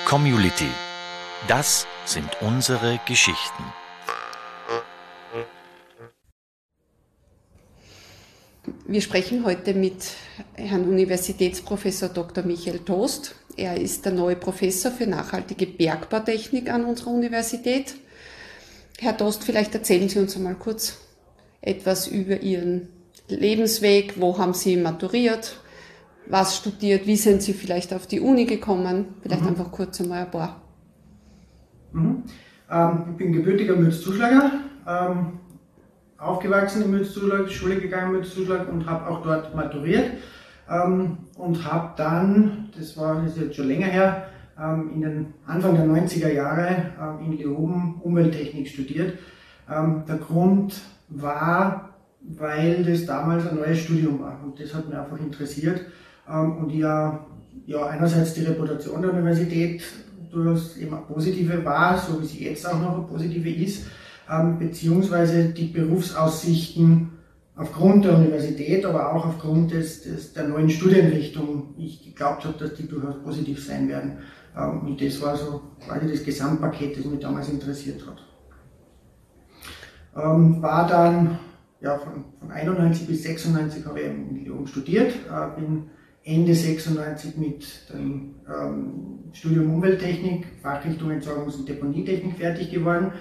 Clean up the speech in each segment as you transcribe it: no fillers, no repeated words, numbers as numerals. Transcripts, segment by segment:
Community. Das sind unsere Geschichten. Wir sprechen heute mit Herrn Universitätsprofessor Dr. Michael Tost. Er ist der neue Professor für nachhaltige Bergbautechnik an unserer Universität. Herr Tost, vielleicht erzählen Sie uns einmal kurz etwas über Ihren Lebensweg. Wo haben Sie maturiert? Was studiert? Wie sind Sie vielleicht auf die Uni gekommen? Vielleicht einfach kurz einmal ein paar. Ich bin gebürtiger Mürzzuschlager, aufgewachsen in Mürzzuschlag, Schule gegangen in Mürzzuschlag und habe auch dort maturiert und habe dann, das ist jetzt schon länger her, in den Anfang der 90er Jahre in Leoben Umwelttechnik studiert. Der Grund war, weil das damals ein neues Studium war und das hat mich einfach interessiert und ja einerseits die Reputation der Universität durchaus eben eine positive war, so wie sie jetzt auch noch eine positive ist, beziehungsweise die Berufsaussichten aufgrund der Universität, aber auch aufgrund der neuen Studienrichtung, ich geglaubt habe, dass die durchaus positiv sein werden. Und das war so quasi das Gesamtpaket, das mich damals interessiert hat. War dann von 91 bis 96 habe ich in Leoben studiert, bin Ende 96 mit dem Studium Umwelttechnik, Fachrichtung Entsorgungs- und Deponietechnik fertig geworden.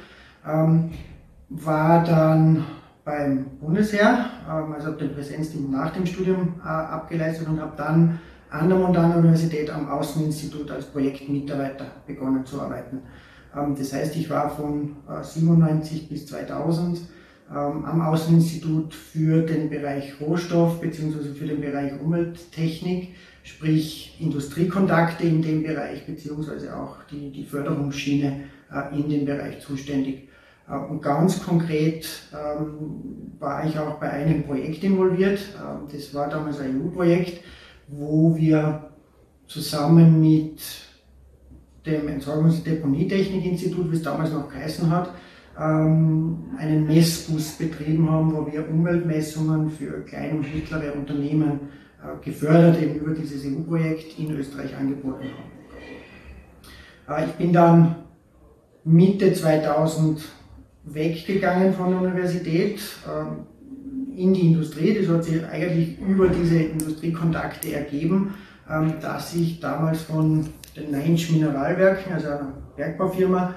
War dann beim Bundesheer, also habe den Präsenzdienst nach dem Studium abgeleistet und habe dann an der Montaner Universität am Außeninstitut als Projektmitarbeiter begonnen zu arbeiten. Das heißt, ich war von 97 bis 2000 am Außeninstitut für den Bereich Rohstoff bzw. für den Bereich Umwelttechnik, sprich Industriekontakte in dem Bereich bzw. auch die Förderungsschiene in dem Bereich zuständig. Und ganz konkret war ich auch bei einem Projekt involviert. Das war damals ein EU-Projekt, wo wir zusammen mit dem Entsorgungs- und Deponietechnik-Institut, wie es damals noch geheißen hat, einen Messbus betrieben haben, wo wir Umweltmessungen für kleine und mittlere Unternehmen gefördert eben über dieses EU-Projekt in Österreich angeboten haben. Ich bin dann Mitte 2000 weggegangen von der Universität in die Industrie. Das hat sich eigentlich über diese Industriekontakte ergeben, dass ich damals von den Neintsch Mineralwerken, also einer Bergbaufirma,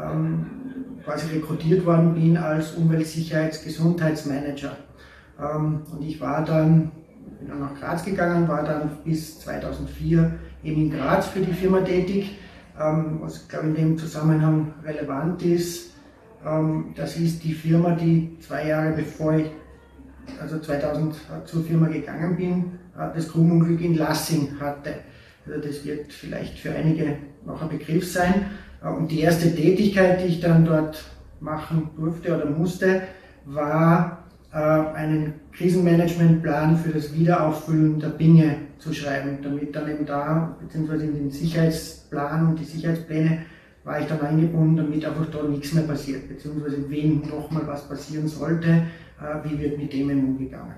quasi rekrutiert worden bin als Umweltsicherheits-Gesundheitsmanager. Und ich bin dann nach Graz gegangen, war dann bis 2004 eben in Graz für die Firma tätig. Was, glaube ich, in dem Zusammenhang relevant ist, das ist die Firma, die 2 Jahre bevor ich, also 2000 zur Firma gegangen bin, das Grubenunglück in Lassing hatte. Also das wird vielleicht für einige noch ein Begriff sein. Und die erste Tätigkeit, die ich dann dort machen durfte oder musste, war einen Krisenmanagementplan für das Wiederauffüllen der Binge zu schreiben, damit dann eben da, beziehungsweise in den Sicherheitsplan und die Sicherheitspläne war ich dann eingebunden, damit einfach da nichts mehr passiert, beziehungsweise wenn nochmal was passieren sollte, wie wird mit dem umgegangen.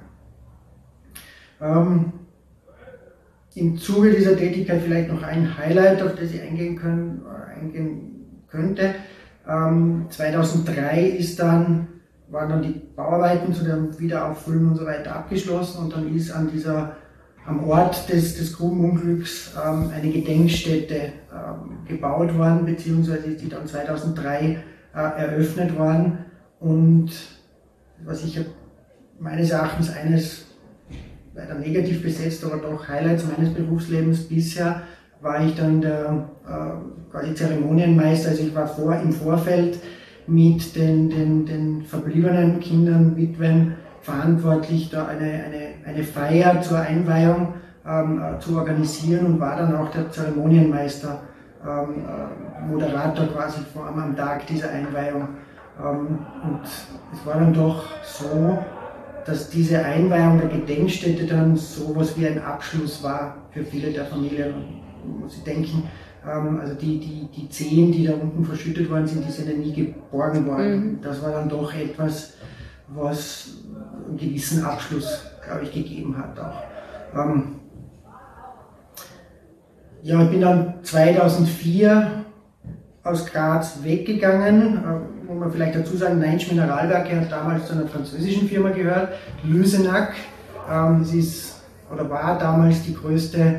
Im Zuge dieser Tätigkeit vielleicht noch ein Highlight, auf das ich eingehen könnte. 2003 waren dann die Bauarbeiten zu dem Wiederauffüllen und so weiter abgeschlossen und dann ist am Ort des Grubenunglücks eine Gedenkstätte gebaut worden, beziehungsweise ist die dann 2003 eröffnet worden und was ich meines Erachtens eines leider negativ besetzt, aber doch Highlights meines Berufslebens bisher, war ich dann der quasi Zeremonienmeister, also ich war im Vorfeld mit den verbliebenen Kindern, Witwen verantwortlich, da eine Feier zur Einweihung zu organisieren und war dann auch der Zeremonienmeister, Moderator quasi vor allem am Tag dieser Einweihung. Und es war dann doch so, dass diese Einweihung der Gedenkstätte dann so etwas wie ein Abschluss war für viele der Familien. Und muss ich denken, also die Zehen, die da unten verschüttet worden sind, die sind ja nie geborgen worden. Das war dann doch etwas, was einen gewissen Abschluss, glaube ich, gegeben hat auch. Ja, ich bin dann 2004 aus Graz weggegangen, wo man vielleicht dazu sagen, Neintsch Mineralwerke hat damals zu einer französischen Firma gehört, Lusenac. Das ist oder war damals die größte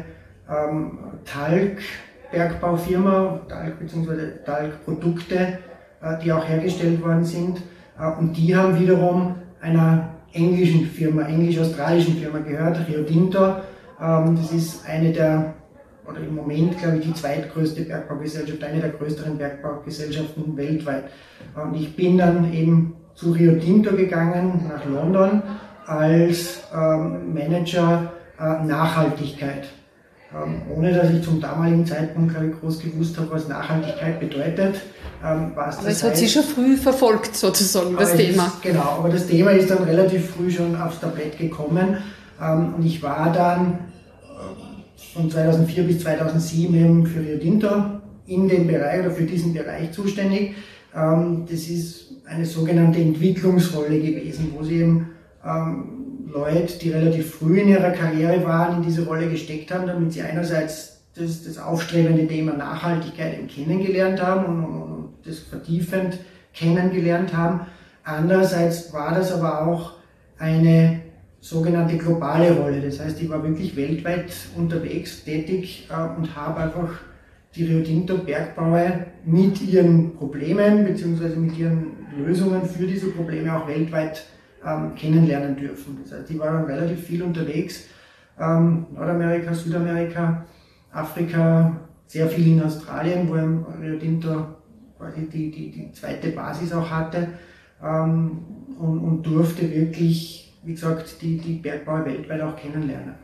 Talgbergbaufirma, Talg bzw. Talgprodukte, die auch hergestellt worden sind. Und die haben wiederum einer englischen Firma, englisch-australischen Firma gehört, Rio Tinto. Das ist eine der, oder im Moment glaube ich die zweitgrößte Bergbaugesellschaft, eine der größeren Bergbaugesellschaften weltweit. Und ich bin dann eben zu Rio Tinto gegangen, nach London, als Manager Nachhaltigkeit. Ohne dass ich zum damaligen Zeitpunkt, glaube ich, groß gewusst habe, was Nachhaltigkeit bedeutet. Aber es hat Sie schon früh verfolgt, sozusagen, das Thema. Genau, aber das Thema ist dann relativ früh schon aufs Tablett gekommen. Und ich war dann von 2004 bis 2007 eben für Rio Tinto in dem Bereich oder für diesen Bereich zuständig. Das ist eine sogenannte Entwicklungsrolle gewesen, wo sie eben Leute, die relativ früh in ihrer Karriere waren, in diese Rolle gesteckt haben, damit sie einerseits das aufstrebende Thema Nachhaltigkeit eben kennengelernt haben und das vertiefend kennengelernt haben. Andererseits war das aber auch eine sogenannte globale Rolle. Das heißt, ich war wirklich weltweit unterwegs, tätig und habe einfach die Rio Tinto Bergbaue mit ihren Problemen bzw. mit ihren Lösungen für diese Probleme auch weltweit kennenlernen dürfen. Das heißt, ich war dann relativ viel unterwegs, Nordamerika, Südamerika, Afrika, sehr viel in Australien, wo Rio Tinto quasi die zweite Basis auch hatte, und durfte wirklich, wie gesagt, die Bergbau weltweit auch kennenlernen.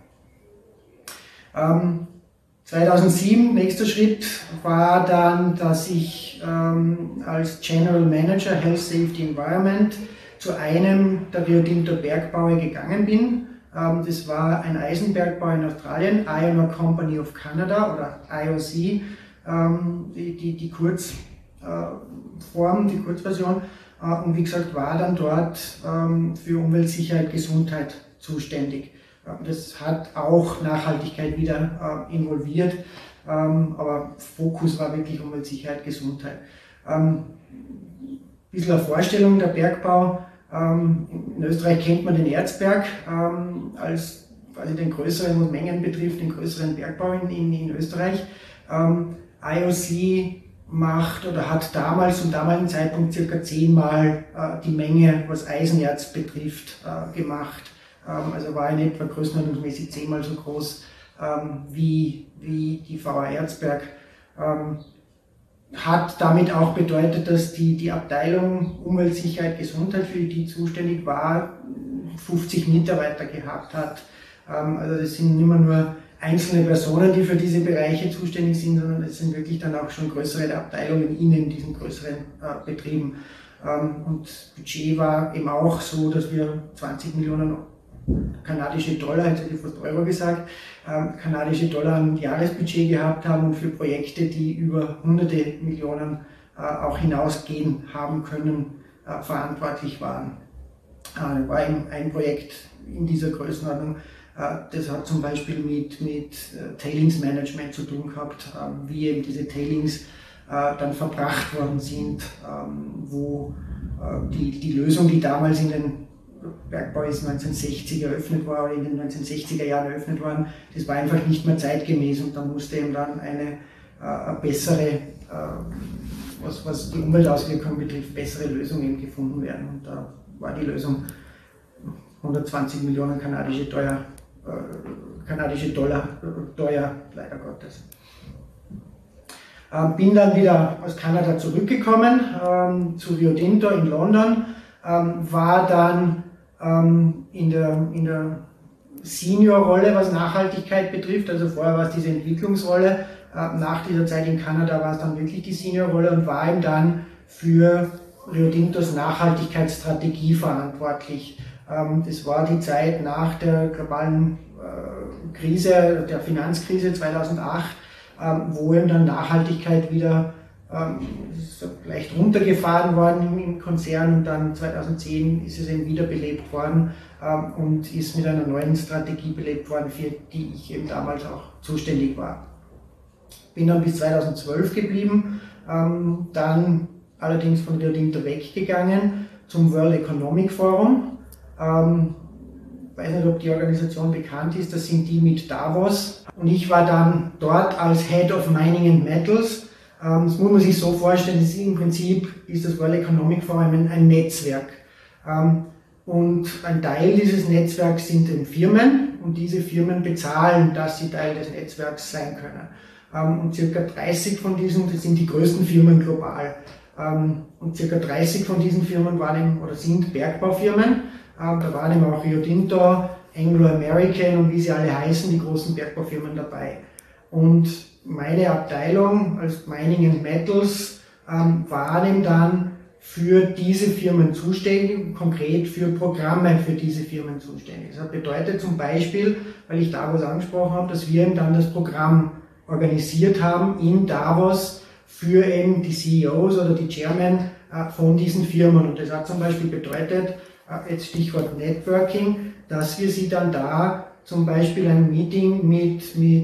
2007, nächster Schritt, war dann, dass ich als General Manager Health, Safety, Environment zu einem der Rio Tinto Bergbaue gegangen bin. Das war ein Eisenbergbau in Australien, Iron Ore Company of Canada oder IOC, die Kurzform, die Kurzversion. Und wie gesagt, war dann dort für Umweltsicherheit, Gesundheit zuständig. Das hat auch Nachhaltigkeit wieder involviert, aber Fokus war wirklich Umweltsicherheit, Gesundheit. Ein bisschen eine Vorstellung, der Bergbau. In Österreich kennt man den Erzberg als quasi den größeren, was Mengen betrifft, den größeren Bergbau in Österreich. IOC macht oder hat damals zum damaligen Zeitpunkt circa 10-mal die Menge, was Eisenerz betrifft, gemacht. Also war in etwa größenordnungsmäßig 10-mal so groß wie die VA Erzberg. Hat damit auch bedeutet, dass die Abteilung Umweltsicherheit, Gesundheit, für die zuständig war, 50 Mitarbeiter gehabt hat. Also das sind nicht mehr nur einzelne Personen, die für diese Bereiche zuständig sind, sondern es sind wirklich dann auch schon größere Abteilungen in diesen größeren Betrieben. Und das Budget war eben auch so, dass wir 20 Millionen kanadische Dollar, jetzt hätte ich fast Euro gesagt, kanadische Dollar ein Jahresbudget gehabt haben und für Projekte, die über hunderte Millionen auch hinausgehen haben können, verantwortlich waren. War eben ein Projekt in dieser Größenordnung, das hat zum Beispiel mit Tailings-Management zu tun gehabt, wie eben diese Tailings dann verbracht worden sind, wo die Lösung, die damals in den Bergbau ist 1960 eröffnet war oder in den 1960er Jahren eröffnet worden, das war einfach nicht mehr zeitgemäß und da musste eben dann eine bessere, was die Umweltauswirkungen betrifft, bessere Lösung eben gefunden werden. Und da war die Lösung 120 Millionen kanadische Dollar teuer, leider Gottes. Bin dann wieder aus Kanada zurückgekommen zu Rio Tinto in London, war dann in der Senior-Rolle, was Nachhaltigkeit betrifft, also vorher war es diese Entwicklungsrolle, nach dieser Zeit in Kanada war es dann wirklich die Senior-Rolle und war eben dann für Rio Tintos Nachhaltigkeitsstrategie verantwortlich. Das war die Zeit nach der globalen Krise, der Finanzkrise 2008, wo eben dann Nachhaltigkeit wieder leicht runtergefahren worden im Konzern und dann 2010 ist es eben wiederbelebt worden und ist mit einer neuen Strategie belebt worden, für die ich eben damals auch zuständig war. bin dann bis 2012 geblieben, dann allerdings von Rio Tinto weggegangen zum World Economic Forum. Ich weiß nicht, ob die Organisation bekannt ist, das sind die mit Davos. Und ich war dann dort als Head of Mining and Metals. Das muss man sich so vorstellen, im Prinzip ist das World Economic Forum ein Netzwerk. Und ein Teil dieses Netzwerks sind eben Firmen und diese Firmen bezahlen, dass sie Teil des Netzwerks sein können. Und circa 30 von diesen, das sind die größten Firmen global, und circa 30 von diesen Firmen waren eben, oder sind Bergbaufirmen. Da waren eben auch Rio Tinto, Anglo American und wie sie alle heißen, die großen Bergbaufirmen dabei. Und meine Abteilung als Mining and Metals war eben dann für diese Firmen zuständig, konkret für Programme für diese Firmen zuständig. Das bedeutet zum Beispiel, weil ich Davos angesprochen habe, dass wir eben dann das Programm organisiert haben in Davos für eben die CEOs oder die Chairmen von diesen Firmen. Und das hat zum Beispiel bedeutet, jetzt Stichwort Networking, dass wir sie dann da zum Beispiel ein Meeting mit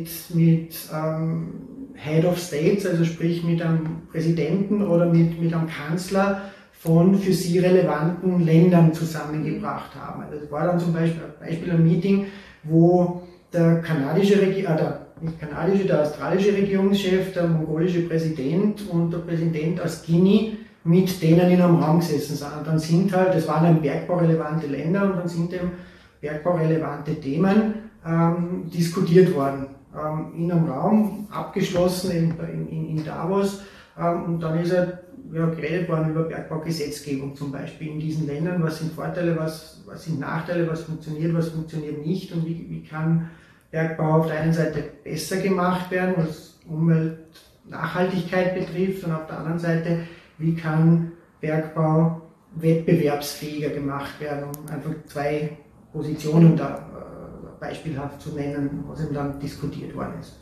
Head of States, also sprich mit einem Präsidenten oder mit einem Kanzler von für sie relevanten Ländern zusammengebracht haben. Also das war dann zum Beispiel ein Meeting, wo der der australische Regierungschef, der mongolische Präsident und der Präsident aus Guinea mit denen in einem Raum gesessen sind. Und dann sind halt, das waren dann bergbaurelevante Länder und dann sind eben bergbaurelevante Themen diskutiert worden. In einem Raum, abgeschlossen in Davos, und dann ist halt geredet worden über Bergbaugesetzgebung zum Beispiel in diesen Ländern. Was sind Vorteile, was sind Nachteile, was funktioniert nicht und wie kann Bergbau auf der einen Seite besser gemacht werden, was Umweltnachhaltigkeit betrifft, und auf der anderen Seite, wie kann Bergbau wettbewerbsfähiger gemacht werden, um einfach zwei Positionen da beispielhaft zu nennen, was eben dann diskutiert worden ist.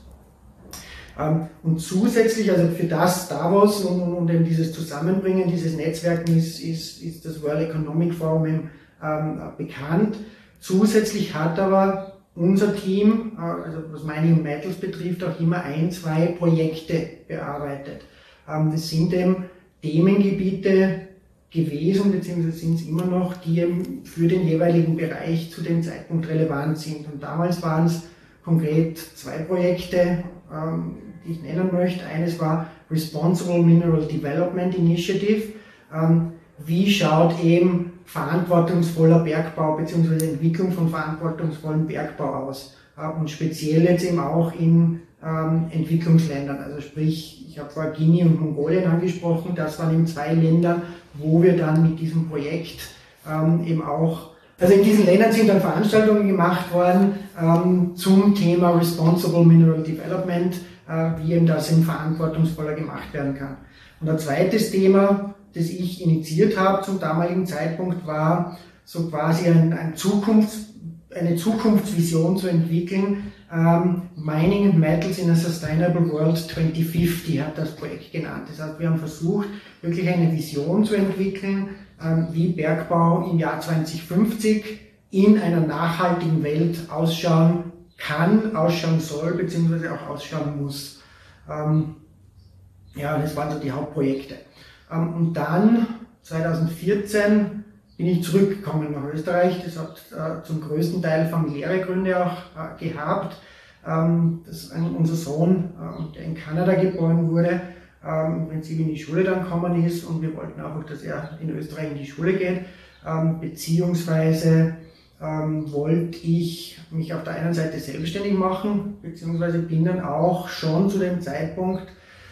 Und zusätzlich, also für das Davos und eben dieses Zusammenbringen, dieses Netzwerken ist das World Economic Forum bekannt. Zusätzlich hat aber unser Team, also was Mining and Metals betrifft, auch immer ein, zwei Projekte bearbeitet. Das sind eben Themengebiete gewesen, beziehungsweise sind es immer noch, die eben für den jeweiligen Bereich zu dem Zeitpunkt relevant sind. Und damals waren es konkret zwei Projekte, die ich nennen möchte. Eines war Responsible Mineral Development Initiative. Wie schaut eben verantwortungsvoller Bergbau bzw. Entwicklung von verantwortungsvollem Bergbau aus? Und speziell jetzt eben auch in Entwicklungsländern. Also sprich, ich habe vorher Guinea und Mongolien angesprochen, das waren eben zwei Länder, wo wir dann mit diesem Projekt eben auch, also in diesen Ländern sind dann Veranstaltungen gemacht worden zum Thema Responsible Mineral Development, wie eben das eben verantwortungsvoller gemacht werden kann. Und ein zweites Thema, das ich initiiert habe zum damaligen Zeitpunkt, war so quasi eine Zukunftsvision zu entwickeln. Mining and Metals in a Sustainable World 2050 hat das Projekt genannt. Das heißt, wir haben versucht, wirklich eine Vision zu entwickeln, wie Bergbau im Jahr 2050 in einer nachhaltigen Welt ausschauen kann, ausschauen soll, beziehungsweise auch ausschauen muss. Ja, das waren so die Hauptprojekte. Und dann, 2014, bin ich zurückgekommen nach Österreich. Das hat zum größten Teil familiäre Gründe auch gehabt. Dass unser Sohn, der in Kanada geboren wurde, im Prinzip in die Schule dann gekommen ist und wir wollten auch, dass er in Österreich in die Schule geht, beziehungsweise wollte ich mich auf der einen Seite selbstständig machen, beziehungsweise bin dann auch schon zu dem Zeitpunkt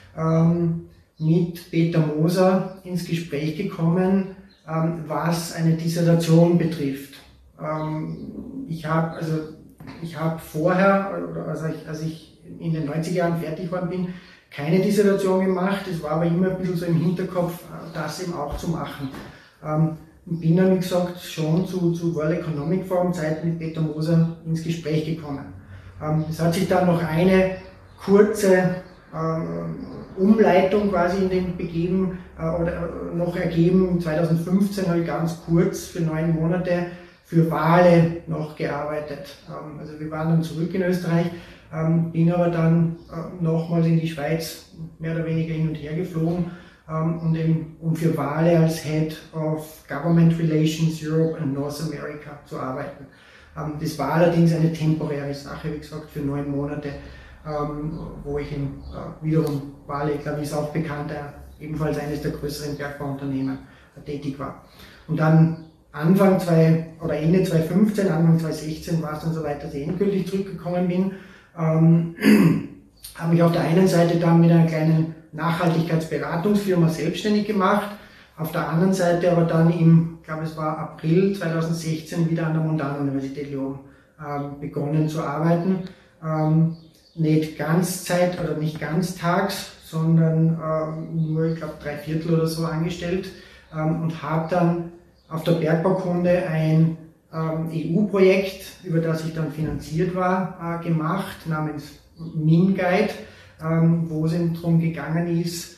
mit Peter Moser ins Gespräch gekommen, was eine Dissertation betrifft. Ich habe vorher, als ich in den 90er Jahren fertig geworden bin, keine Dissertation gemacht. Es war aber immer ein bisschen so im Hinterkopf, das eben auch zu machen. Und bin dann, wie gesagt, schon zu World Economic Forum Zeit mit Peter Moser ins Gespräch gekommen. Es hat sich dann noch eine kurze Umleitung quasi in den begeben oder noch ergeben. 2015 habe ich ganz kurz für 9 Monate für Wale noch gearbeitet. Also wir waren dann zurück in Österreich bin aber dann nochmals in die Schweiz mehr oder weniger hin und her geflogen, um für Vale als Head of Government Relations Europe and North America zu arbeiten. Das war allerdings eine temporäre Sache, wie gesagt, für 9 Monate, wo ich wiederum Vale, ich glaube, ist auch bekannt, ebenfalls eines der größeren Bergbauunternehmen tätig war. Und dann Ende 2015, Anfang 2016 war es dann soweit, dass ich endgültig zurückgekommen bin. Habe mich auf der einen Seite dann mit einer kleinen Nachhaltigkeitsberatungsfirma selbstständig gemacht, auf der anderen Seite aber dann ich glaube es war April 2016, wieder an der Mondana-Universität Lyon begonnen zu arbeiten. Nicht Ganzzeit oder nicht ganztags, sondern nur, ich glaube, 3/4 oder so angestellt und habe dann auf der Bergbaukunde ein EU-Projekt, über das ich dann finanziert war, gemacht, namens MinGuide, wo es eben darum gegangen ist,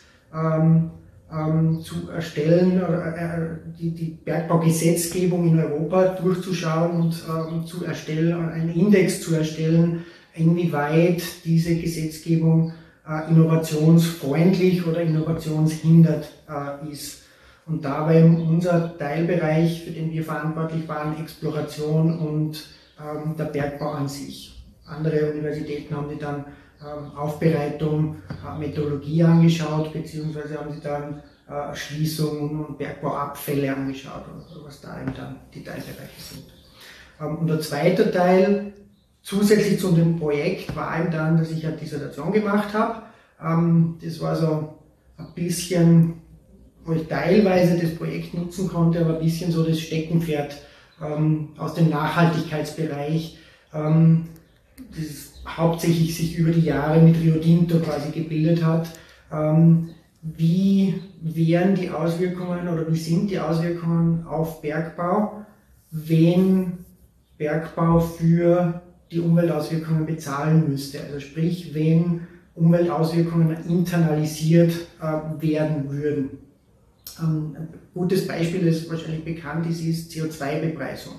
zu erstellen, die Bergbaugesetzgebung in Europa durchzuschauen und zu erstellen, einen Index zu erstellen, inwieweit diese Gesetzgebung innovationsfreundlich oder innovationshindert ist. Und dabei unser Teilbereich, für den wir verantwortlich waren, Exploration und der Bergbau an sich. Andere Universitäten haben sich dann Aufbereitung, Methodologie angeschaut, beziehungsweise haben sich dann Schließungen und Bergbauabfälle angeschaut, was da eben dann die Teilbereiche sind. Und der zweite Teil, zusätzlich zu dem Projekt, war eben dann, dass ich eine Dissertation gemacht habe. Das war so ein bisschen, wo ich teilweise das Projekt nutzen konnte, aber ein bisschen so das Steckenpferd aus dem Nachhaltigkeitsbereich, das hauptsächlich sich über die Jahre mit Rio Tinto quasi gebildet hat. Wie wären die Auswirkungen oder wie sind die Auswirkungen auf Bergbau, wenn Bergbau für die Umweltauswirkungen bezahlen müsste? Also sprich, wenn Umweltauswirkungen internalisiert werden würden. Ein gutes Beispiel, das wahrscheinlich bekannt ist CO2-Bepreisung.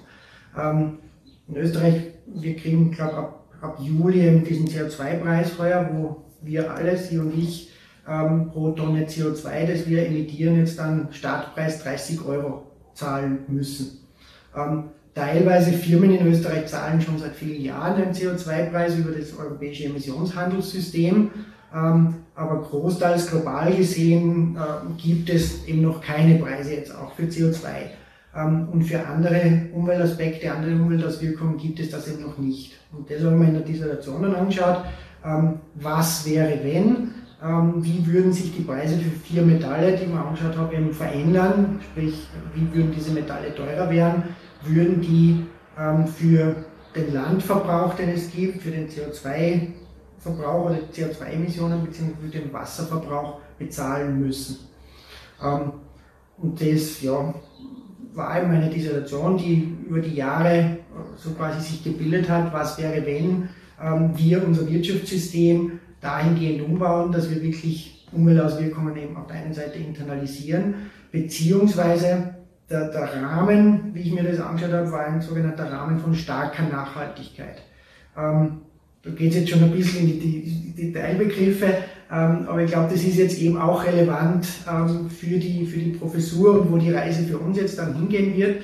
In Österreich, wir kriegen, glaube ich, ab Juli diesen CO2-Preis heuer, wo wir alle, Sie und ich, pro Tonne CO2, das wir emittieren, jetzt dann Startpreis 30 € zahlen müssen. Teilweise Firmen in Österreich zahlen schon seit vielen Jahren den CO2-Preis über das europäische Emissionshandelssystem, aber großteils global gesehen gibt es eben noch keine Preise jetzt auch für CO2. Und für andere Umweltaspekte, andere Umweltauswirkungen gibt es das eben noch nicht. Und das haben wir in der Dissertation dann angeschaut, was wäre wenn, wie würden sich die Preise für 4 Metalle, die wir angeschaut haben, eben verändern, sprich, wie würden diese Metalle teurer werden, würden die für den Landverbrauch, den es gibt, für den CO2-Verbrauch oder CO2-Emissionen bzw. für den Wasserverbrauch bezahlen müssen. Und das, ja, war eben eine Dissertation, die über die Jahre so quasi sich gebildet hat, was wäre, wenn wir unser Wirtschaftssystem dahingehend umbauen, dass wir wirklich Umweltauswirkungen eben auf der einen Seite internalisieren, beziehungsweise der Rahmen, wie ich mir das angeschaut habe, war ein sogenannter Rahmen von starker Nachhaltigkeit. Da geht es jetzt schon ein bisschen in die Detailbegriffe, aber ich glaube, das ist jetzt eben auch relevant für die Professur und wo die Reise für uns jetzt dann hingehen wird.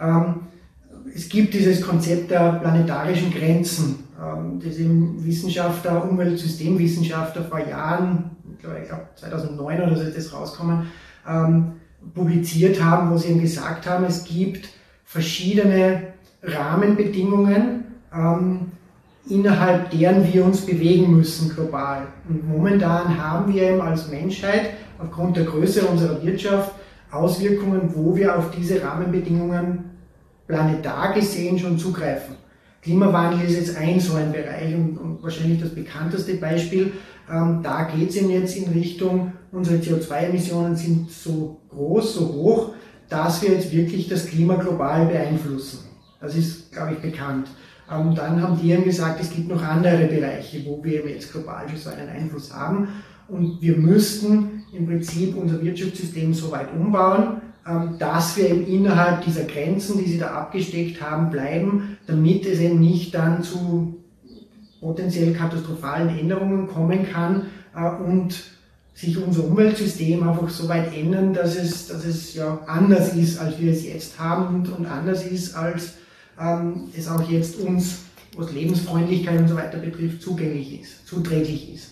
Es gibt dieses Konzept der planetarischen Grenzen, das eben Wissenschaftler, Umweltsystemwissenschaftler vor Jahren, ich glaube 2009 oder so ist das rausgekommen, publiziert haben, wo sie eben gesagt haben, es gibt verschiedene Rahmenbedingungen, innerhalb deren wir uns bewegen müssen global. Und momentan haben wir eben als Menschheit aufgrund der Größe unserer Wirtschaft Auswirkungen, wo wir auf diese Rahmenbedingungen planetar gesehen schon zugreifen. Klimawandel ist jetzt so ein Bereich und wahrscheinlich das bekannteste Beispiel. Da geht es eben jetzt in Richtung, unsere CO2-Emissionen sind so groß, so hoch, dass wir jetzt wirklich das Klima global beeinflussen. Das ist, glaube ich, bekannt. Und dann haben die eben gesagt, es gibt noch andere Bereiche, wo wir jetzt global schon so einen Einfluss haben. Und wir müssten im Prinzip unser Wirtschaftssystem so weit umbauen, dass wir eben innerhalb dieser Grenzen, die sie da abgesteckt haben, bleiben, damit es eben nicht dann zu potenziell katastrophalen Änderungen kommen kann und sich unser Umweltsystem einfach so weit ändern, dass es ja anders ist, als wir es jetzt haben und anders ist, als es auch jetzt uns, was Lebensfreundlichkeit und so weiter betrifft, zuträglich ist.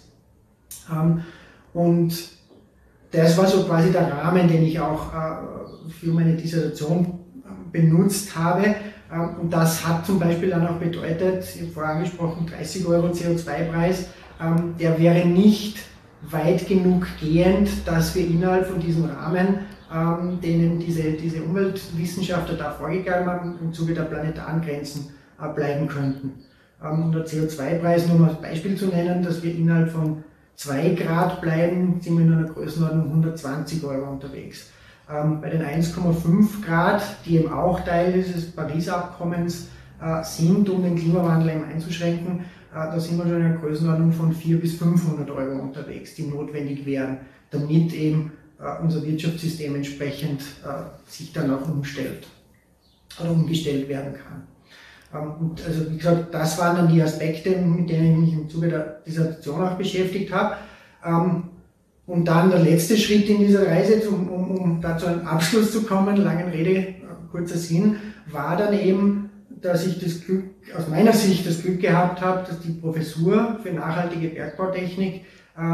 Und das war so quasi der Rahmen, den ich auch für meine Dissertation benutzt habe. Und das hat zum Beispiel dann auch bedeutet, ich habe vorher angesprochen, 30 Euro CO2-Preis, der wäre nicht weit genug gehend, dass wir innerhalb von diesem Rahmen, denen diese Umweltwissenschaftler da vorgegeben haben, im Zuge der planetaren Grenzen bleiben könnten. Um der CO2-Preis nur mal als Beispiel zu nennen, dass wir innerhalb von 2 Grad bleiben, sind wir in einer Größenordnung 120 Euro unterwegs. Bei den 1,5 Grad, die eben auch Teil dieses Paris-Abkommens sind, um den Klimawandel eben einzuschränken, da sind wir schon in einer Größenordnung von 400 bis 500 Euro unterwegs, die notwendig wären, damit eben unser Wirtschaftssystem entsprechend sich dann auch umstellt oder umgestellt werden kann. Und also wie gesagt, das waren dann die Aspekte, mit denen ich mich im Zuge der Dissertation auch beschäftigt habe. Und dann der letzte Schritt in dieser Reise, um da zu einem Abschluss zu kommen, langen Rede, kurzer Sinn, war dann eben, dass ich das Glück, aus meiner Sicht das Glück gehabt habe, dass die Professur für nachhaltige Bergbautechnik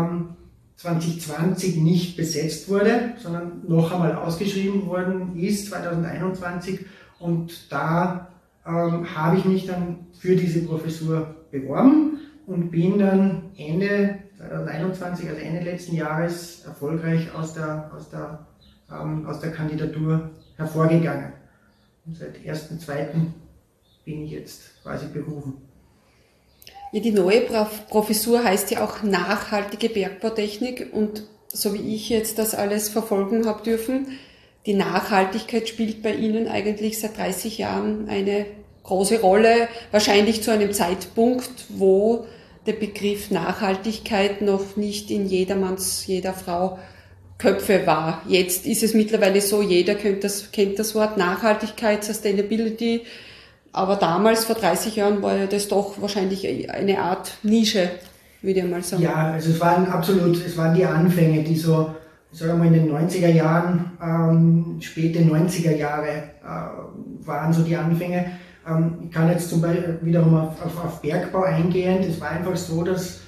2020 nicht besetzt wurde, sondern noch einmal ausgeschrieben worden ist, 2021. Und da habe ich mich dann für diese Professur beworben und bin dann Ende 2021, also Ende letzten Jahres, erfolgreich aus der Kandidatur hervorgegangen. Und seit 1.2. bin ich jetzt quasi berufen. Ja, die neue Professur heißt ja auch nachhaltige Bergbautechnik und so wie ich jetzt das alles verfolgen habe dürfen, die Nachhaltigkeit spielt bei Ihnen eigentlich seit 30 Jahren eine große Rolle, wahrscheinlich zu einem Zeitpunkt, wo der Begriff Nachhaltigkeit noch nicht in jeder Frau Köpfe war. Jetzt ist es mittlerweile so, jeder kennt das Wort Nachhaltigkeit, Sustainability, aber damals, vor 30 Jahren, war ja das doch wahrscheinlich eine Art Nische, würde ich mal sagen. Ja, also es waren die Anfänge, die so, sagen wir mal, in den 90er Jahren, späte 90er Jahre waren so die Anfänge. Ich kann jetzt zum Beispiel wiederum auf Bergbau eingehen. Es war einfach so, dass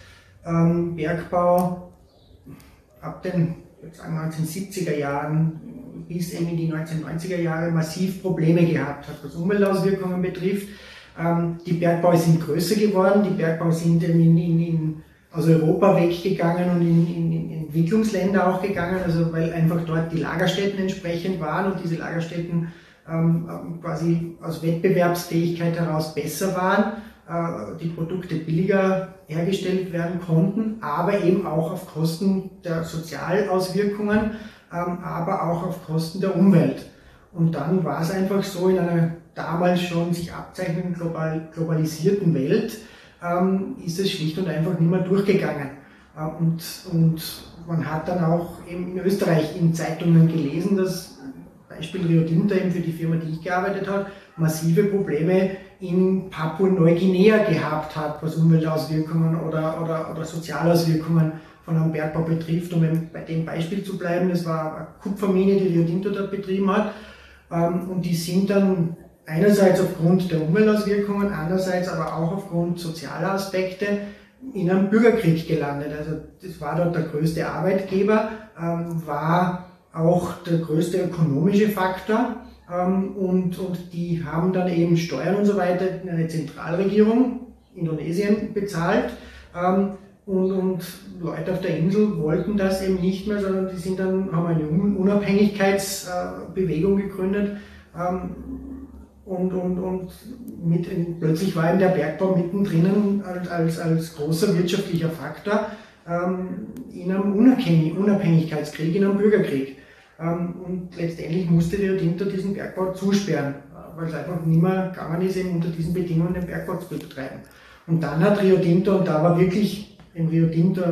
Bergbau ab den 1970er Jahren bis eben in die 1990er Jahre massiv Probleme gehabt hat, was Umweltauswirkungen betrifft. Die Bergbau sind größer geworden, die Bergbau sind aus Europa weggegangen und in Entwicklungsländer auch gegangen, also weil einfach dort die Lagerstätten entsprechend waren und diese Lagerstätten quasi aus Wettbewerbsfähigkeit heraus besser waren, die Produkte billiger hergestellt werden konnten, aber eben auch auf Kosten der Sozialauswirkungen, aber auch auf Kosten der Umwelt. Und dann war es einfach so, in einer damals schon sich abzeichnenden globalisierten Welt ist es schlicht und einfach nicht mehr durchgegangen. Und man hat dann auch eben in Österreich in Zeitungen gelesen, dass Beispiel Rio Tinto eben für die Firma, die ich gearbeitet habe, massive Probleme in Papua-Neuguinea gehabt hat, was Umweltauswirkungen oder Sozialauswirkungen von einem Bergbau betrifft. Um eben bei dem Beispiel zu bleiben, das war eine Kupfermine, die Rio Tinto dort betrieben hat. Und die sind dann einerseits aufgrund der Umweltauswirkungen, andererseits aber auch aufgrund sozialer Aspekte in einem Bürgerkrieg gelandet. Also das war dort der größte Arbeitgeber, war auch der größte ökonomische Faktor und die haben dann eben Steuern und so weiter in eine Zentralregierung, Indonesien, bezahlt und Leute auf der Insel wollten das eben nicht mehr, sondern die haben eine Unabhängigkeitsbewegung gegründet und plötzlich war eben der Bergbau mittendrin als großer wirtschaftlicher Faktor in einem Unabhängigkeitskrieg, in einem Bürgerkrieg. Und letztendlich musste Rio Tinto diesen Bergbau zusperren, weil es einfach nicht mehr gegangen ist, eben unter diesen Bedingungen den Bergbau zu betreiben. Und dann hat Rio Tinto, und da war wirklich in Rio Tinto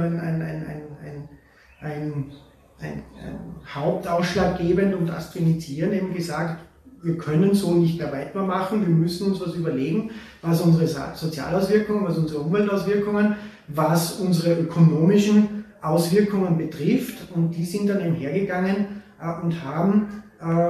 ein Hauptausschlaggebend, um das zu initiieren, eben gesagt, wir können so nicht mehr weitermachen, wir müssen uns was überlegen, was unsere Sozialauswirkungen, was unsere Umweltauswirkungen, was unsere ökonomischen Auswirkungen betrifft. Und die sind dann eben hergegangen und haben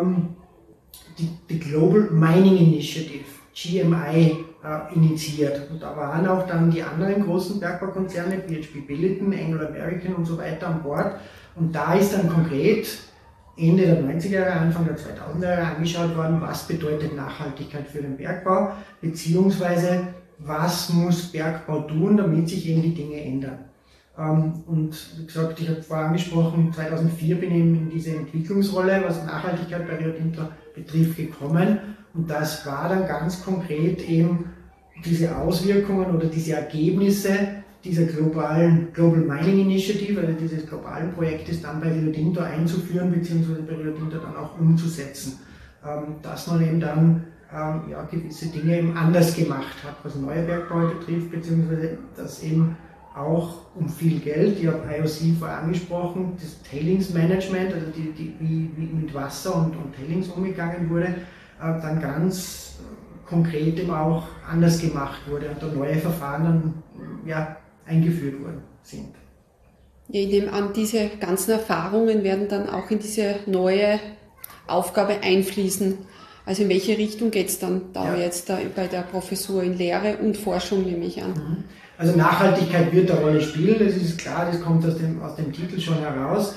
die Global Mining Initiative, GMI, initiiert. Und da waren auch dann die anderen großen Bergbaukonzerne, BHP Billiton, Anglo American und so weiter an Bord. Und da ist dann konkret Ende der 90er Jahre, Anfang der 2000er Jahre angeschaut worden, was bedeutet Nachhaltigkeit für den Bergbau, beziehungsweise was muss Bergbau tun, damit sich eben die Dinge ändern. Und wie gesagt, ich habe vorher angesprochen, 2004 bin ich in diese Entwicklungsrolle, was Nachhaltigkeit bei Rio Tinto betrifft, gekommen. Und das war dann ganz konkret eben diese Auswirkungen oder diese Ergebnisse dieser Global Mining Initiative, also dieses globalen Projektes dann bei Rio Tinto einzuführen, beziehungsweise bei Rio Tinto dann auch umzusetzen. Dass man eben dann gewisse Dinge eben anders gemacht hat, was neue Bergbau betrifft, beziehungsweise dass eben auch um viel Geld, ich habe IOC vorher angesprochen, das Tailings Management, also wie mit Wasser und Tailings umgegangen wurde, dann ganz konkret eben auch anders gemacht wurde und da neue Verfahren dann eingeführt worden sind. Ich nehme an, diese ganzen Erfahrungen werden dann auch in diese neue Aufgabe einfließen. Also in welche Richtung geht es dann jetzt bei der Professur in Lehre und Forschung, nehme ich an? Also Nachhaltigkeit wird eine Rolle spielen, das ist klar, das kommt aus dem Titel schon heraus.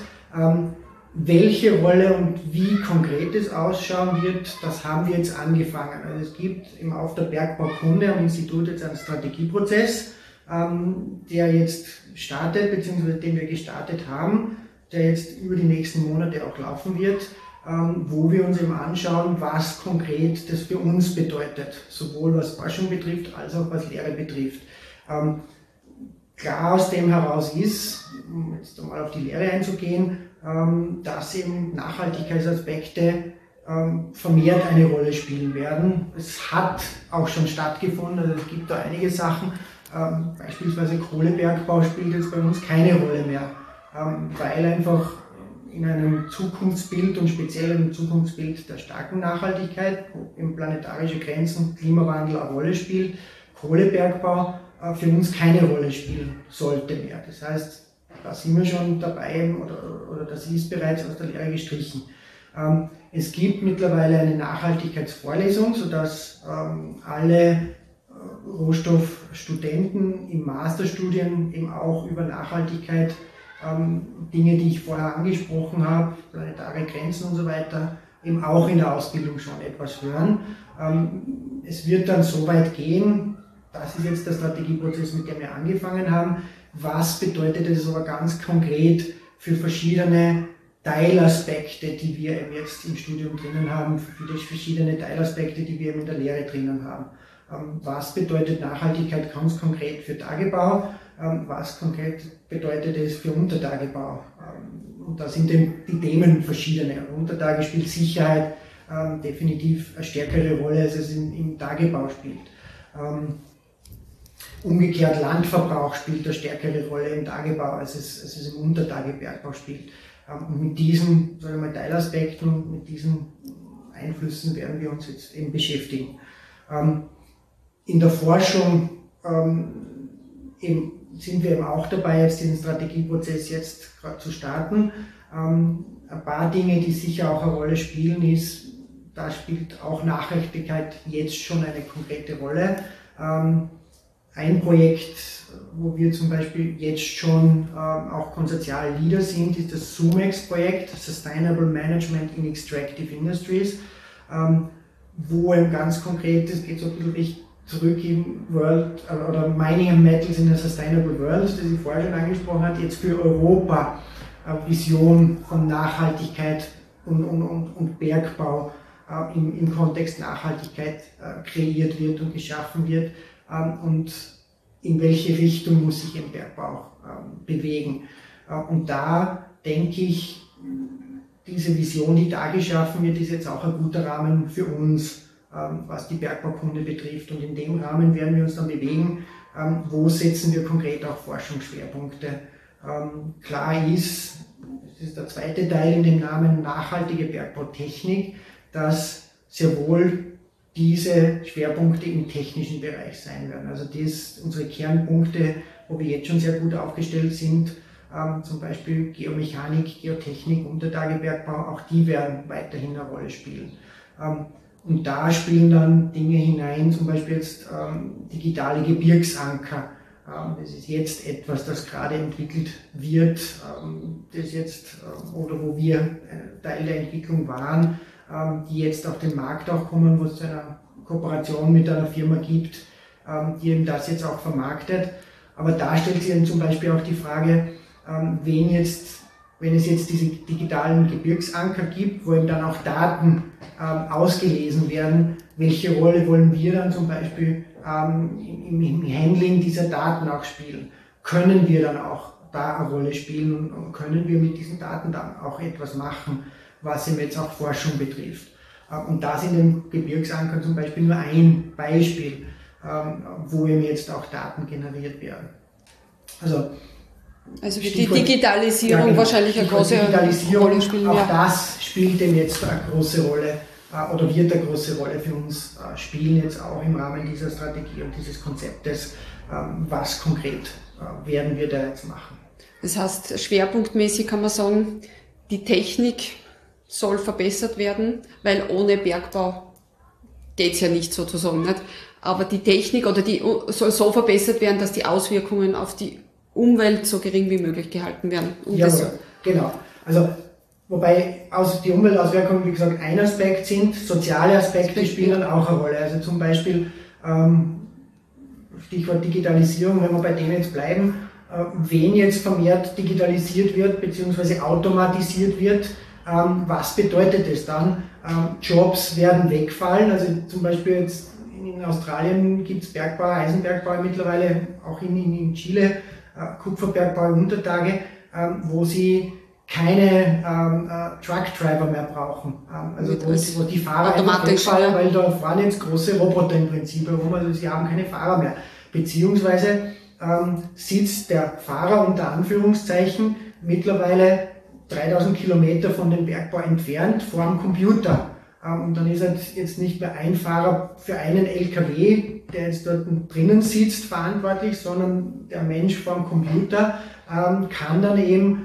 Welche Rolle und wie konkret es ausschauen wird, das haben wir jetzt angefangen. Also es gibt auf der Bergbaukunde am Institut jetzt einen Strategieprozess, der jetzt startet, beziehungsweise den wir gestartet haben, der jetzt über die nächsten Monate auch laufen wird, wo wir uns eben anschauen, was konkret das für uns bedeutet, sowohl was Forschung betrifft, als auch was Lehre betrifft. Klar aus dem heraus ist, um jetzt einmal auf die Lehre einzugehen, dass eben Nachhaltigkeitsaspekte vermehrt eine Rolle spielen werden. Es hat auch schon stattgefunden, also es gibt da einige Sachen, beispielsweise Kohlebergbau spielt jetzt bei uns keine Rolle mehr, weil einfach in einem Zukunftsbild und speziell im Zukunftsbild der starken Nachhaltigkeit, wo eben planetarische Grenzen, Klimawandel eine Rolle spielt, Kohlebergbau für uns keine Rolle spielen sollte mehr. Das heißt, da sind wir schon dabei oder das ist bereits aus der Lehre gestrichen. Es gibt mittlerweile eine Nachhaltigkeitsvorlesung, sodass alle Rohstoffstudenten im Masterstudien eben auch über Nachhaltigkeit, Dinge, die ich vorher angesprochen habe, planetare Grenzen und so weiter, eben auch in der Ausbildung schon etwas hören. Es wird dann so weit gehen, das ist jetzt der Strategieprozess, mit dem wir angefangen haben. Was bedeutet das aber ganz konkret für verschiedene Teilaspekte, die wir eben jetzt im Studium drinnen haben, für die verschiedene Teilaspekte, die wir eben in der Lehre drinnen haben? Was bedeutet Nachhaltigkeit ganz konkret für Tagebau? Was konkret bedeutet es für Untertagebau? Und da sind eben die Themen verschiedene. Untertage spielt Sicherheit definitiv eine stärkere Rolle, als es im Tagebau spielt. Umgekehrt Landverbrauch spielt eine stärkere Rolle im Tagebau, als es im Untertagebergbau spielt. Und mit diesen Teilaspekten, mit diesen Einflüssen werden wir uns jetzt eben beschäftigen. In der Forschung sind wir eben auch dabei, jetzt diesen Strategieprozess jetzt gerade zu starten. Ein paar Dinge, die sicher auch eine Rolle spielen, ist, da spielt auch Nachhaltigkeit jetzt schon eine konkrete Rolle. Ein Projekt, wo wir zum Beispiel jetzt schon auch Konsortialleader sind, ist das SUMEX-Projekt, Sustainable Management in Extractive Industries, wo ein ganz konkretes, geht so ein bisschen zurück im World, oder Mining and Metals in a Sustainable World, das ich vorher schon angesprochen habe, jetzt für Europa eine Vision von Nachhaltigkeit und Bergbau im Kontext Nachhaltigkeit kreiert wird und geschaffen wird. Und in welche Richtung muss sich ein Bergbau bewegen. Und da denke ich, diese Vision, die da geschaffen wird, ist jetzt auch ein guter Rahmen für uns, was die Bergbaukunde betrifft. Und in dem Rahmen werden wir uns dann bewegen, wo setzen wir konkret auch Forschungsschwerpunkte. Klar ist, das ist der zweite Teil in dem Namen nachhaltige Bergbautechnik, dass sehr wohl diese Schwerpunkte im technischen Bereich sein werden. Also das unsere Kernpunkte, wo wir jetzt schon sehr gut aufgestellt sind, zum Beispiel Geomechanik, Geotechnik, Untertagebergbau, auch die werden weiterhin eine Rolle spielen. Und da spielen dann Dinge hinein, zum Beispiel jetzt digitale Gebirgsanker. Das ist jetzt etwas, das gerade entwickelt wird, das jetzt, oder wo wir Teil der Entwicklung waren, die jetzt auf den Markt auch kommen, wo es zu einer Kooperation mit einer Firma gibt, die eben das jetzt auch vermarktet. Aber da stellt sich dann zum Beispiel auch die Frage, wenn es jetzt diese digitalen Gebirgsanker gibt, wo eben dann auch Daten ausgelesen werden, welche Rolle wollen wir dann zum Beispiel im Handling dieser Daten auch spielen? Können wir dann auch da eine Rolle spielen und können wir mit diesen Daten dann auch etwas machen, was eben jetzt auch Forschung betrifft? Und da sind den Gebirgsankern zum Beispiel nur ein Beispiel, wo eben jetzt auch Daten generiert werden. Also wird die Digitalisierung genau, wahrscheinlich eine große Rolle spielen. Auch das spielt denn jetzt eine große Rolle oder wird eine große Rolle für uns spielen, jetzt auch im Rahmen dieser Strategie und dieses Konzeptes. Was konkret werden wir da jetzt machen? Das heißt, schwerpunktmäßig kann man sagen, die Technik soll verbessert werden, weil ohne Bergbau geht es ja nicht sozusagen. Nicht? Aber die Technik oder die soll so verbessert werden, dass die Auswirkungen auf die Umwelt so gering wie möglich gehalten werden. Ja, genau. Also, wobei die Umweltauswirkungen, wie gesagt, ein Aspekt sind, soziale Aspekte spielen dann auch eine Rolle. Also zum Beispiel, Stichwort Digitalisierung, wenn wir bei dem jetzt bleiben, wenn jetzt vermehrt digitalisiert wird bzw. automatisiert wird, was bedeutet das dann? Jobs werden wegfallen, also zum Beispiel jetzt in Australien gibt es Bergbau, Eisenbergbau mittlerweile, auch in Chile, Kupferbergbau im Untertage, wo sie keine Truckdriver mehr brauchen. Also wo die Fahrer einfach wegfallen, weil da fahren jetzt große Roboter im Prinzip herum, also sie haben keine Fahrer mehr. Beziehungsweise sitzt der Fahrer unter Anführungszeichen mittlerweile 3000 Kilometer von dem Bergbau entfernt vor dem Computer. Und dann ist halt jetzt nicht mehr ein Fahrer für einen LKW, der jetzt dort drinnen sitzt, verantwortlich, sondern der Mensch vor dem Computer kann dann eben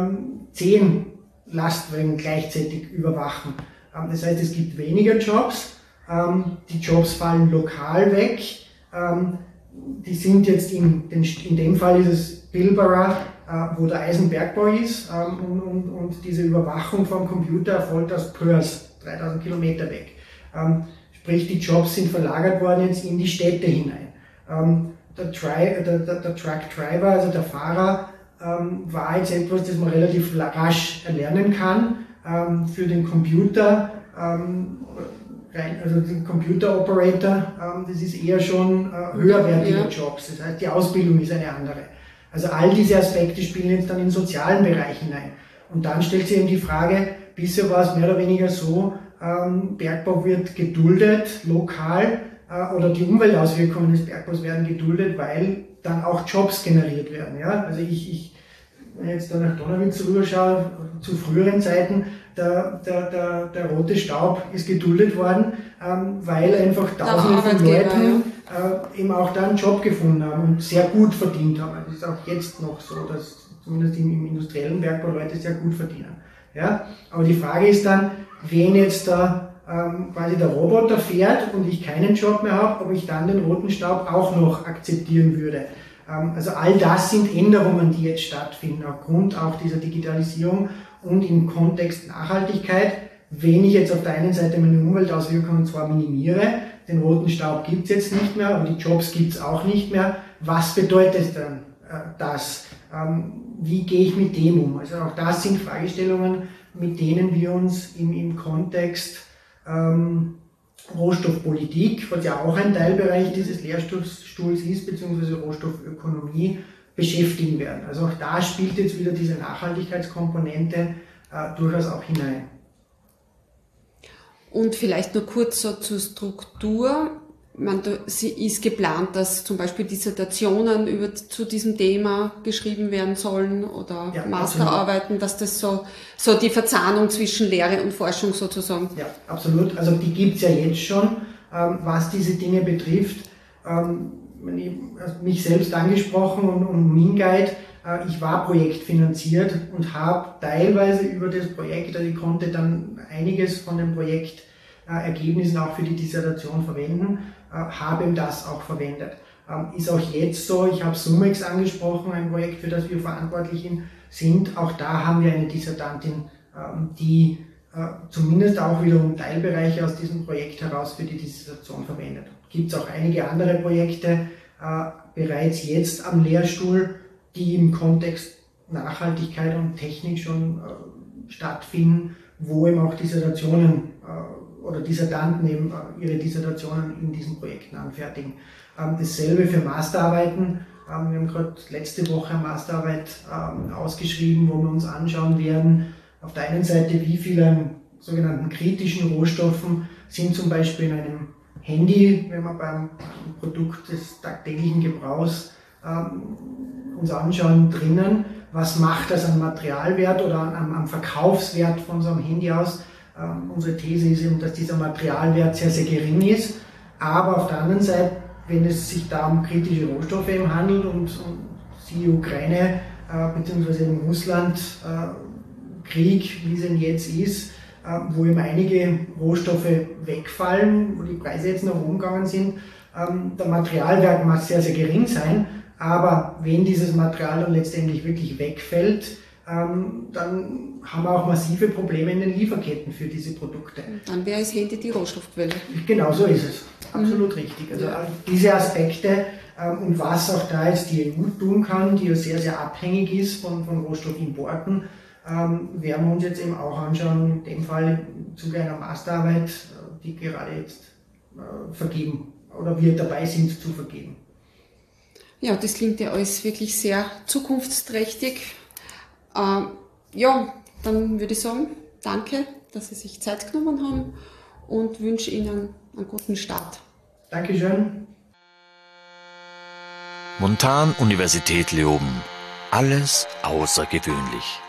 10 Lastwagen gleichzeitig überwachen. Das heißt, es gibt weniger Jobs, die Jobs fallen lokal weg, die sind jetzt in dem Fall ist es Pilbara, wo der Eisenbergbau ist, und diese Überwachung vom Computer erfolgt aus Perth, 3000 Kilometer weg. Sprich, die Jobs sind verlagert worden jetzt in die Städte hinein. Der Truck Driver, also der Fahrer, war jetzt etwas, das man relativ rasch erlernen kann. Für den Computer, also den Computer Operator, das ist eher schon höherwertige Jobs. Das heißt, die Ausbildung ist eine andere. Also all diese Aspekte spielen jetzt dann in den sozialen Bereich hinein. Und dann stellt sich eben die Frage, bisher war es mehr oder weniger so, Bergbau wird geduldet, lokal, oder die Umweltauswirkungen des Bergbaus werden geduldet, weil dann auch Jobs generiert werden. Ja? Also wenn ich jetzt da nach Donauwitz rüberschaue, zu früheren Zeiten, der rote Staub ist geduldet worden, weil einfach Tausende von Leuten eben auch da einen Job gefunden haben und sehr gut verdient haben. Das ist auch jetzt noch so, dass zumindest im industriellen Bergbau Leute sehr gut verdienen. Ja? Aber die Frage ist dann, wenn jetzt da quasi der Roboter fährt und ich keinen Job mehr habe, ob ich dann den roten Staub auch noch akzeptieren würde. Also all das sind Änderungen, die jetzt stattfinden, aufgrund auch dieser Digitalisierung und im Kontext Nachhaltigkeit. Wenn ich jetzt auf der einen Seite meine Umweltauswirkungen zwar minimiere, den roten Staub gibt es jetzt nicht mehr, aber die Jobs gibt es auch nicht mehr, was bedeutet dann das? Wie gehe ich mit dem um? Also auch das sind Fragestellungen, mit denen wir uns im Kontext Rohstoffpolitik, was ja auch ein Teilbereich dieses Lehrstuhls ist, beziehungsweise Rohstoffökonomie, beschäftigen werden. Also auch da spielt jetzt wieder diese Nachhaltigkeitskomponente durchaus auch hinein. Und vielleicht nur kurz so zur Struktur. Sie ist geplant, dass zum Beispiel Dissertationen zu diesem Thema geschrieben werden sollen oder ja, Masterarbeiten, dass das so die Verzahnung zwischen Lehre und Forschung sozusagen. Ja, absolut. Also die gibt es ja jetzt schon, was diese Dinge betrifft. Ich habe mich selbst angesprochen und MinGuide. Ich war projektfinanziert und habe teilweise über das Projekt, also ich konnte dann einiges von den Projektergebnissen auch für die Dissertation verwenden, habe das auch verwendet. Ist auch jetzt so, ich habe Sumex angesprochen, ein Projekt, für das wir verantwortlich sind. Auch da haben wir eine Dissertantin, die zumindest auch wiederum Teilbereiche aus diesem Projekt heraus für die Dissertation verwendet. Gibt es auch einige andere Projekte bereits jetzt am Lehrstuhl, die im Kontext Nachhaltigkeit und Technik schon stattfinden, wo eben auch Dissertationen oder Dissertanten eben ihre Dissertationen in diesen Projekten anfertigen. Dasselbe für Masterarbeiten. Wir haben gerade letzte Woche eine Masterarbeit ausgeschrieben, wo wir uns anschauen werden, auf der einen Seite, wie viele an sogenannten kritischen Rohstoffen sind zum Beispiel in einem Handy, wenn wir beim Produkt des tagtäglichen Gebrauchs uns anschauen, drinnen. Was macht das an Materialwert oder am Verkaufswert von so einem Handy aus? Unsere These ist eben, dass dieser Materialwert sehr, sehr gering ist. Aber auf der anderen Seite, wenn es sich da um kritische Rohstoffe eben handelt und die Ukraine bzw. in Russland Krieg, wie es denn jetzt ist, wo eben einige Rohstoffe wegfallen, wo die Preise jetzt nach oben gegangen sind, der Materialwert mag sehr, sehr gering sein, aber wenn dieses Material dann letztendlich wirklich wegfällt, dann haben wir auch massive Probleme in den Lieferketten für diese Produkte. Dann wäre das Handy die Rohstoffquelle. Genau, so ist es. Absolut richtig. Also diese Aspekte und was auch da jetzt die EU tun kann, die ja sehr, sehr abhängig ist von Rohstoffimporten, werden wir uns jetzt eben auch anschauen, in dem Fall im Zuge einer Masterarbeit, die gerade jetzt vergeben oder wir dabei sind zu vergeben. Ja, das klingt ja alles wirklich sehr zukunftsträchtig. Ja, dann würde ich sagen, danke, dass Sie sich Zeit genommen haben und wünsche Ihnen einen guten Start. Dankeschön. Montan Universität Leoben. Alles außergewöhnlich.